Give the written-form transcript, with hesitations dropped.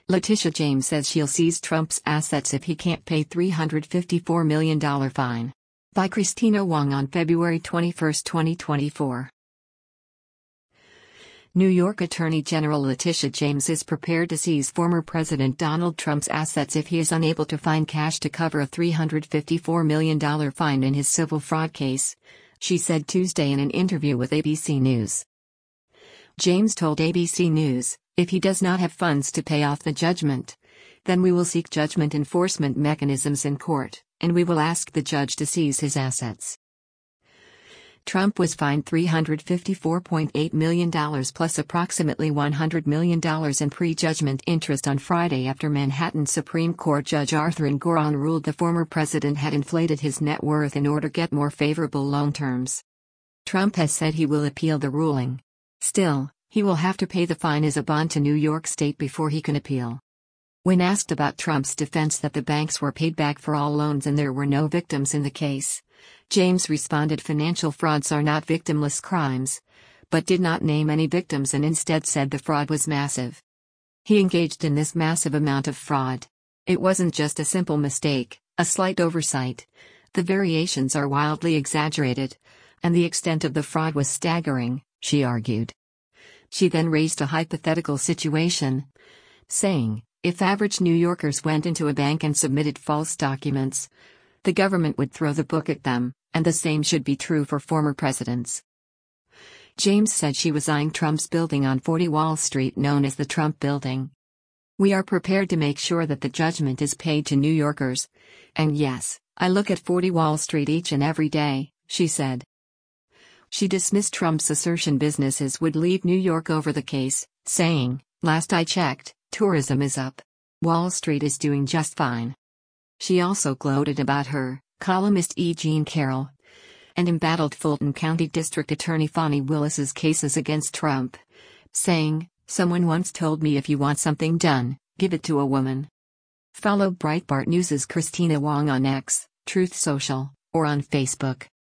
Letitia James says she'll seize Trump's assets if he can't pay $354 million fine. By Christina Wong on February 21, 2024. New York Attorney General Letitia James is prepared to seize former President Donald Trump's assets if he is unable to find cash to cover a $354 million fine in his civil fraud case, she said Tuesday in an interview with ABC News. James told ABC News, "If he does not have funds to pay off the judgment, then we will seek judgment enforcement mechanisms in court, and we will ask the judge to seize his assets." Trump was fined $354.8 million plus approximately $100 million in pre-judgment interest on Friday after Manhattan Supreme Court Judge Arthur Engoron ruled the former president had inflated his net worth in order to get more favorable loan terms. Trump has said he will appeal the ruling. Still, he will have to pay the fine as a bond to New York State before he can appeal. When asked about Trump's defense that the banks were paid back for all loans and there were no victims in the case, James responded financial frauds are not victimless crimes, but did not name any victims and instead said the fraud was massive. He engaged in this massive amount of fraud. It wasn't just a simple mistake, a slight oversight. The variations are wildly exaggerated, and the extent of the fraud was staggering, she argued. She then raised a hypothetical situation, saying, if average New Yorkers went into a bank and submitted false documents, the government would throw the book at them, and the same should be true for former presidents. James said she was eyeing Trump's building on 40 Wall Street known as the Trump Building. We are prepared to make sure that the judgment is paid to New Yorkers. And yes, I look at 40 Wall Street each and every day, she said. She dismissed Trump's assertion businesses would leave New York over the case, saying, last I checked, tourism is up. Wall Street is doing just fine. She also gloated about her, columnist E. Jean Carroll, and embattled Fulton County District Attorney Fani Willis's cases against Trump, saying, someone once told me if you want something done, give it to a woman. Follow Breitbart News' Christina Wong on X, Truth Social, or on Facebook.